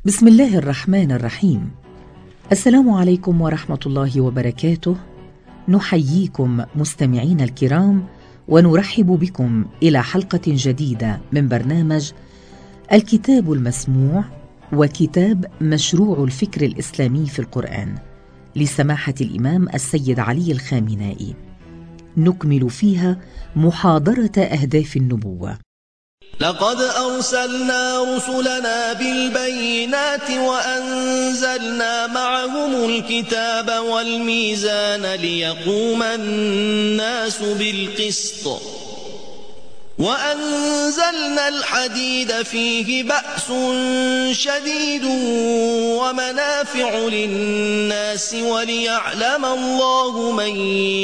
بسم الله الرحمن الرحيم. السلام عليكم ورحمة الله وبركاته. نحييكم مستمعين الكرام ونرحب بكم إلى حلقة جديدة من برنامج الكتاب المسموع وكتاب مشروع الفكر الإسلامي في القرآن لسماحة الإمام السيد علي الخامنائي. نكمل فيها محاضرة أهداف النبوة. لقد أرسلنا رسلنا بالبينات وأنزلنا معهم الكتاب والميزان ليقوم الناس بالقسط وأنزلنا الحديد فيه بأس شديد ومنافع للناس وليعلم الله من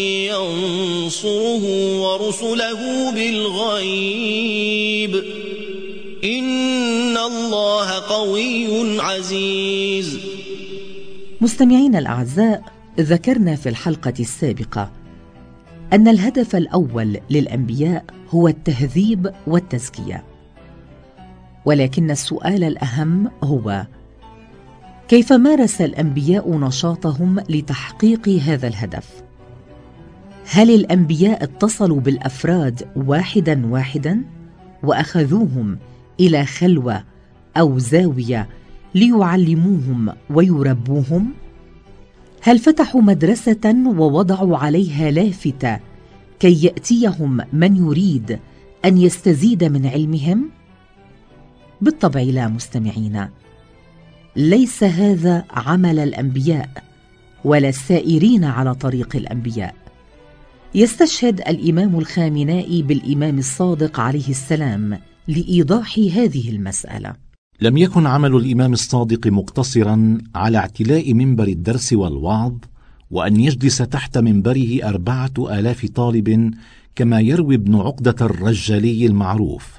ينصره ورسله بالغيب إن الله قوي عزيز. مستمعين الأعزاء، ذكرنا في الحلقة السابقة أن الهدف الأول للأنبياء هو التهذيب والتزكية، ولكن السؤال الأهم هو كيف مارس الأنبياء نشاطهم لتحقيق هذا الهدف؟ هل الأنبياء اتصلوا بالأفراد واحدا واحدا وأخذوهم إلى خلوة أو زاوية ليعلموهم ويربوهم؟ هل فتحوا مدرسة ووضعوا عليها لافتة كي يأتيهم من يريد أن يستزيد من علمهم؟ بالطبع لا مستمعين، ليس هذا عمل الأنبياء ولا السائرين على طريق الأنبياء. يستشهد الإمام الخامنائي بالإمام الصادق عليه السلام لإيضاح هذه المسألة. لم يكن عمل الإمام الصادق مقتصرا على اعتلاء منبر الدرس والوعظ وأن يجلس تحت منبره 4000 طالب كما يروي ابن عقدة الرجالي المعروف.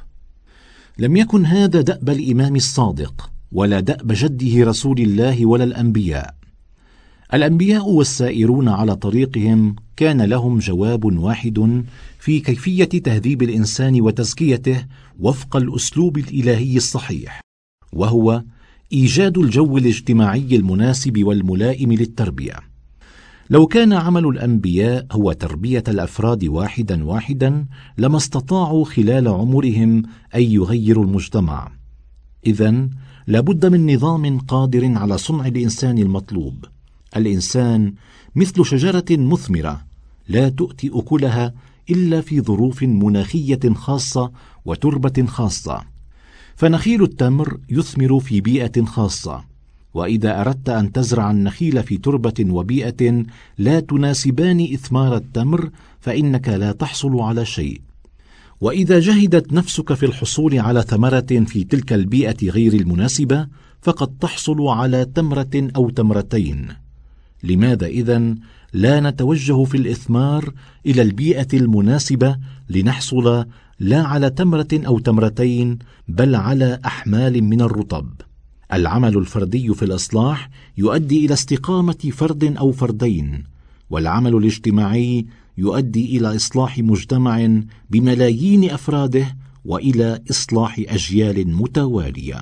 لم يكن هذا دأب الإمام الصادق ولا دأب جده رسول الله ولا الأنبياء. الأنبياء والسائرون على طريقهم كان لهم جواب واحد في كيفية تهذيب الإنسان وتزكيته وفق الأسلوب الإلهي الصحيح، وهو إيجاد الجو الاجتماعي المناسب والملائم للتربية. لو كان عمل الأنبياء هو تربية الأفراد واحدا واحدا لما استطاعوا خلال عمرهم أن يغيروا المجتمع. إذن لابد من نظام قادر على صنع الإنسان المطلوب. الإنسان مثل شجرة مثمرة لا تؤتي أكلها إلا في ظروف مناخية خاصة وتربة خاصة. فنخيل التمر يثمر في بيئة خاصة، وإذا أردت أن تزرع النخيل في تربة وبيئة لا تناسبان إثمار التمر فإنك لا تحصل على شيء. وإذا جهدت نفسك في الحصول على ثمرة في تلك البيئة غير المناسبة فقد تحصل على تمرة أو تمرتين. لماذا إذن لا نتوجه في الإثمار إلى البيئة المناسبة لنحصل لا على تمرة أو تمرتين بل على أحمال من الرطب؟ العمل الفردي في الإصلاح يؤدي إلى استقامة فرد أو فردين، والعمل الاجتماعي يؤدي إلى إصلاح مجتمع بملايين أفراده وإلى إصلاح أجيال متوالية.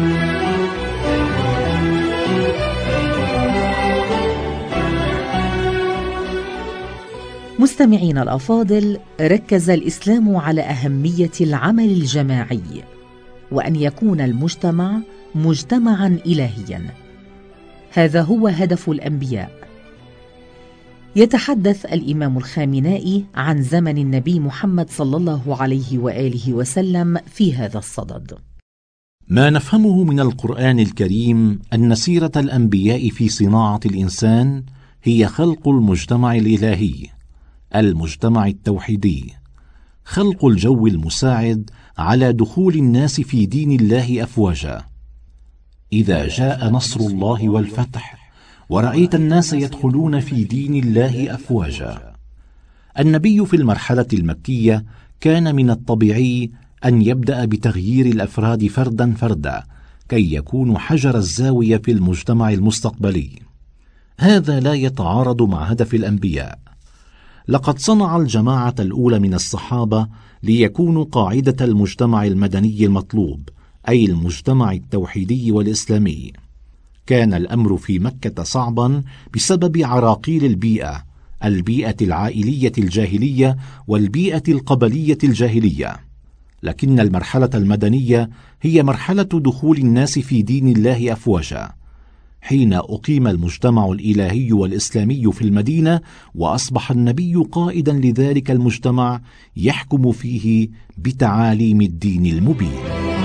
مستمعين الأفاضل، ركز الإسلام على أهمية العمل الجماعي وأن يكون المجتمع مجتمعا إلهيا. هذا هو هدف الأنبياء. يتحدث الإمام الخامنائي عن زمن النبي محمد صلى الله عليه وآله وسلم في هذا الصدد. ما نفهمه من القرآن الكريم أن سيرة الأنبياء في صناعة الإنسان هي خلق المجتمع الإلهي، المجتمع التوحيدي، خلق الجو المساعد على دخول الناس في دين الله أفواجا. إذا جاء نصر الله والفتح ورأيت الناس يدخلون في دين الله أفواجا. النبي في المرحلة المكية كان من الطبيعي أن يبدأ بتغيير الأفراد فردا فردا كي يكونوا حجر الزاوية في المجتمع المستقبلي. هذا لا يتعارض مع هدف الأنبياء. لقد صنع الجماعة الأولى من الصحابة ليكونوا قاعدة المجتمع المدني المطلوب أي المجتمع التوحيدي والإسلامي. كان الأمر في مكة صعبا بسبب عراقيل البيئة العائلية الجاهلية والبيئة القبلية الجاهلية، لكن المرحلة المدنية هي مرحلة دخول الناس في دين الله أفواجا، حين أقيم المجتمع الإلهي والإسلامي في المدينة، وأصبح النبي قائدا لذلك المجتمع يحكم فيه بتعاليم الدين المبين.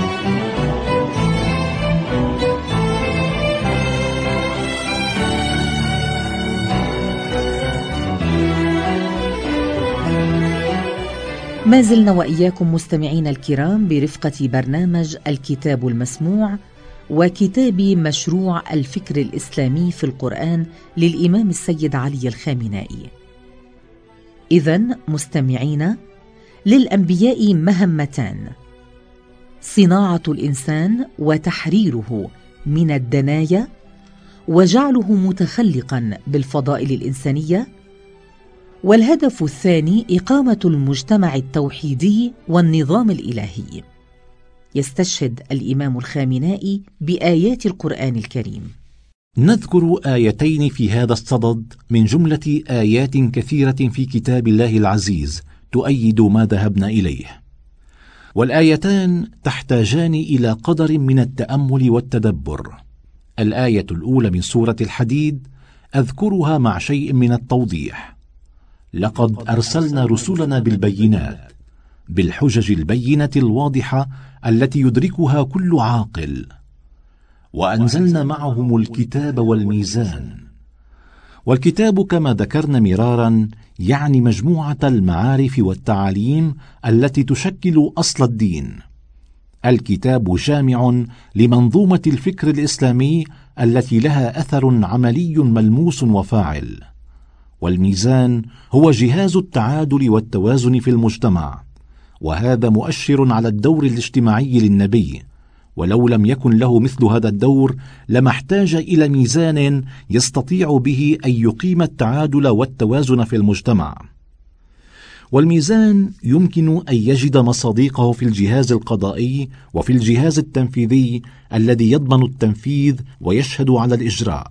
ما زلنا وإياكم مستمعين الكرام برفقة برنامج الكتاب المسموع وكتاب مشروع الفكر الإسلامي في القرآن للإمام السيد علي الخامنائي. إذن مستمعين، للأنبياء مهمتان: صناعة الإنسان وتحريره من الدنايا وجعله متخلقا بالفضائل الإنسانية، والهدف الثاني إقامة المجتمع التوحيدي والنظام الإلهي. يستشهد الإمام الخامنائي بآيات القرآن الكريم. نذكر آيتين في هذا الصدد من جملة آيات كثيرة في كتاب الله العزيز تؤيد ما ذهبنا إليه، والآيتان تحتاجان إلى قدر من التأمل والتدبر. الآية الأولى من سورة الحديد أذكرها مع شيء من التوضيح: لقد أرسلنا رسلنا بالبينات، بالحجج البينة الواضحة التي يدركها كل عاقل، وأنزلنا معهم الكتاب والميزان. والكتاب كما ذكرنا مرارا يعني مجموعة المعارف والتعاليم التي تشكل أصل الدين. الكتاب جامع لمنظومة الفكر الإسلامي التي لها أثر عملي ملموس وفاعل. والميزان هو جهاز التعادل والتوازن في المجتمع، وهذا مؤشر على الدور الاجتماعي للنبي، ولو لم يكن له مثل هذا الدور لما احتاج إلى ميزان يستطيع به أن يقيم التعادل والتوازن في المجتمع. والميزان يمكن أن يجد مصادقه في الجهاز القضائي وفي الجهاز التنفيذي الذي يضمن التنفيذ ويشهد على الإجراء.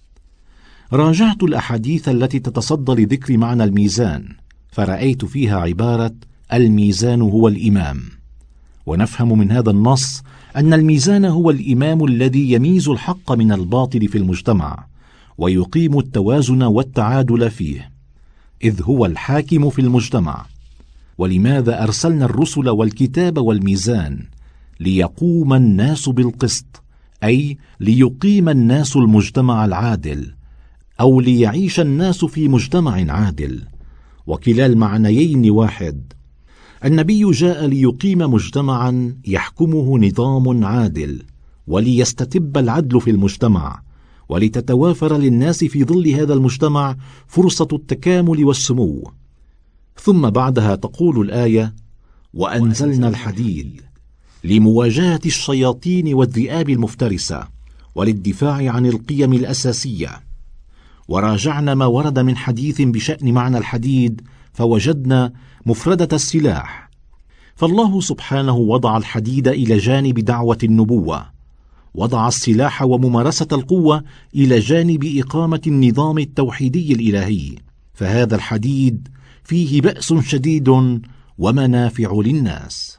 راجعت الأحاديث التي تتصدى لذكر معنى الميزان، فرأيت فيها عبارة الميزان هو الإمام، ونفهم من هذا النص أن الميزان هو الإمام الذي يميز الحق من الباطل في المجتمع ويقيم التوازن والتعادل فيه، إذ هو الحاكم في المجتمع. ولماذا أرسلنا الرسل والكتاب والميزان؟ ليقوم الناس بالقسط، أي ليقيم الناس المجتمع العادل، أو ليعيش الناس في مجتمع عادل، وكلا المعنيين واحد. النبي جاء ليقيم مجتمعا يحكمه نظام عادل، وليستتب العدل في المجتمع، ولتتوافر للناس في ظل هذا المجتمع فرصة التكامل والسمو. ثم بعدها تقول الآية: وأنزلنا الحديد لمواجهة الشياطين والذئاب المفترسة وللدفاع عن القيم الأساسية. وراجعنا ما ورد من حديث بشأن معنى الحديد فوجدنا مفردة السلاح، فالله سبحانه وضع الحديد إلى جانب دعوة النبوة، وضع السلاح وممارسة القوة إلى جانب إقامة النظام التوحيدي الإلهي، فهذا الحديد فيه بأس شديد ومنافع للناس.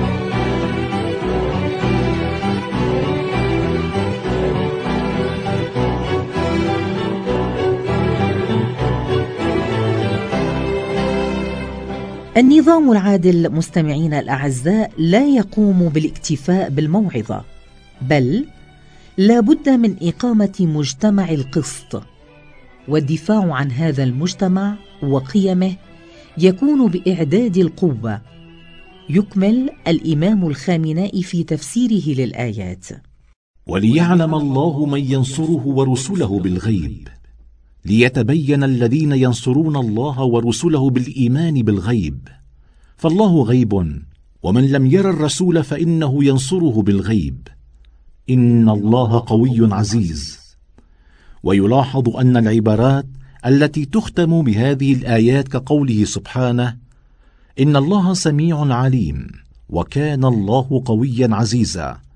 النظام العادل مستمعين الأعزاء لا يقوم بالاكتفاء بالموعظة، بل لا بد من إقامة مجتمع القسط، والدفاع عن هذا المجتمع وقيمه يكون بإعداد القوة. يكمل الإمام الخامنائي في تفسيره للآيات: وليعلم الله من ينصره ورسله بالغيب، ليتبين الذين ينصرون الله ورسله بالإيمان بالغيب، فالله غيب، ومن لم ير الرسول فإنه ينصره بالغيب، إن الله قوي عزيز. ويلاحظ أن العبارات التي تختم بهذه الآيات كقوله سبحانه: إن الله سميع عليم، وكان الله قويا عزيزا،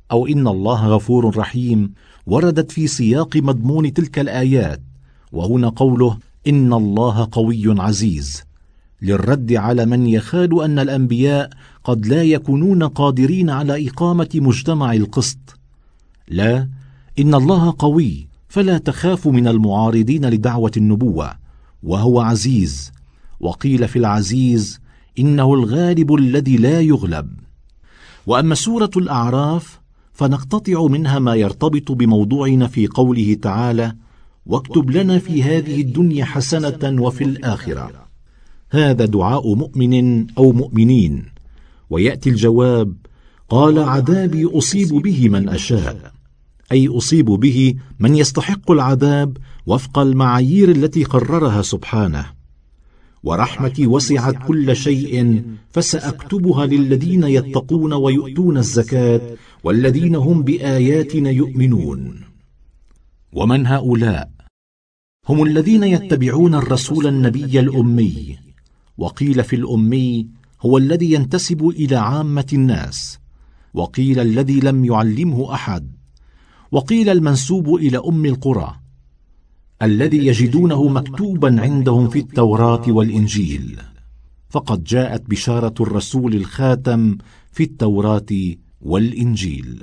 أو إن الله غفور رحيم وردت في سياق مضمون تلك الآيات، وهنا قوله إن الله قوي عزيز للرد على من يخال أن الأنبياء قد لا يكونون قادرين على إقامة مجتمع القسط. لا، إن الله قوي فلا تخاف من المعارضين لدعوة النبوة، وهو عزيز، وقيل في العزيز إنه الغالب الذي لا يغلب. وأما سورة الأعراف فنقتطع منها ما يرتبط بموضوعنا في قوله تعالى: واكتب لنا في هذه الدنيا حسنة وفي الآخرة. هذا دعاء مؤمن أو مؤمنين، ويأتي الجواب: قال عذابي أصيب به من أشاء، أي أصيب به من يستحق العذاب وفق المعايير التي قررها سبحانه. ورحمتي وسعت كل شيء فسأكتبها للذين يتقون ويؤتون الزكاة والذين هم بآياتنا يؤمنون. ومن هؤلاء؟ هم الذين يتبعون الرسول النبي الأمي، وقيل في الأمي هو الذي ينتسب إلى عامة الناس، وقيل الذي لم يعلمه أحد، وقيل المنسوب إلى أم القرى، الذي يجدونه مكتوبا عندهم في التوراة والإنجيل، فقد جاءت بشارة الرسول الخاتم في التوراة والإنجيل.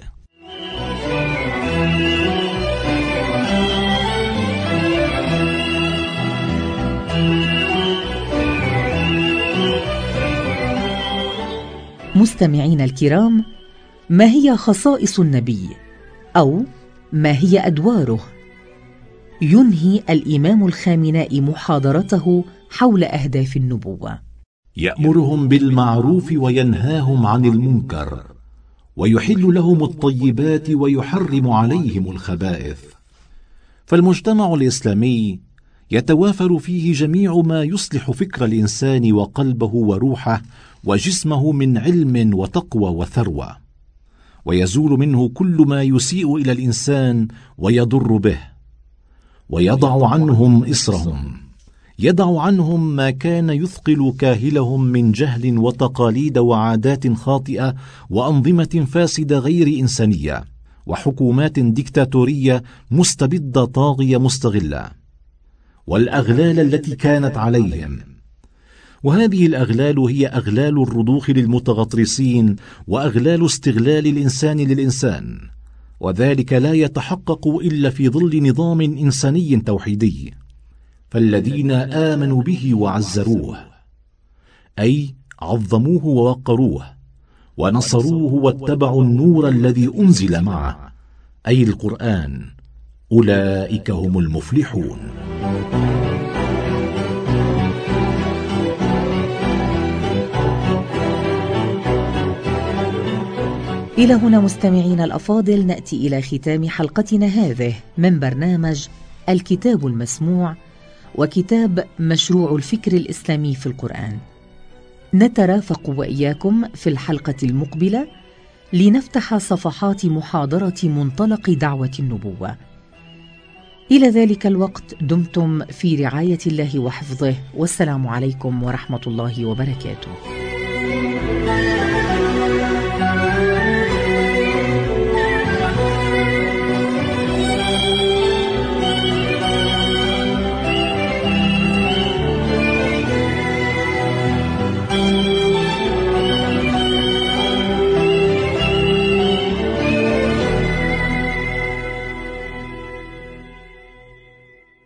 مستمعين الكرام، ما هي خصائص النبي؟ أو ما هي أدواره؟ ينهي الإمام الخامنائي محاضرته حول أهداف النبوة. يأمرهم بالمعروف وينهاهم عن المنكر، ويحل لهم الطيبات ويحرم عليهم الخبائث. فالمجتمع الإسلامي يتوافر فيه جميع ما يصلح فكر الإنسان وقلبه وروحه وجسمه من علم وتقوى وثروة، ويزول منه كل ما يسيء إلى الإنسان ويضر به، ويضع عنهم إصرهم، يضع عنهم ما كان يثقل كاهلهم من جهل وتقاليد وعادات خاطئة وأنظمة فاسدة غير إنسانية وحكومات ديكتاتورية مستبدة طاغية مستغلة، والأغلال التي كانت عليهم. وهذه الأغلال هي أغلال الرضوخ للمتغطرسين وأغلال استغلال الإنسان للإنسان، وذلك لا يتحقق إلا في ظل نظام إنساني توحيدي. فالذين آمنوا به وعزروه، أي عظموه ووقروه ونصروه واتبعوا النور الذي أنزل معه، أي القرآن، أولئك هم المفلحون. إلى هنا مستمعين الأفاضل نأتي إلى ختام حلقتنا هذه من برنامج الكتاب المسموع وكتاب مشروع الفكر الإسلامي في القرآن. نترافق وإياكم في الحلقة المقبلة لنفتح صفحات محاضرة منطلق دعوة النبوة. إلى ذلك الوقت دمتم في رعاية الله وحفظه، والسلام عليكم ورحمة الله وبركاته.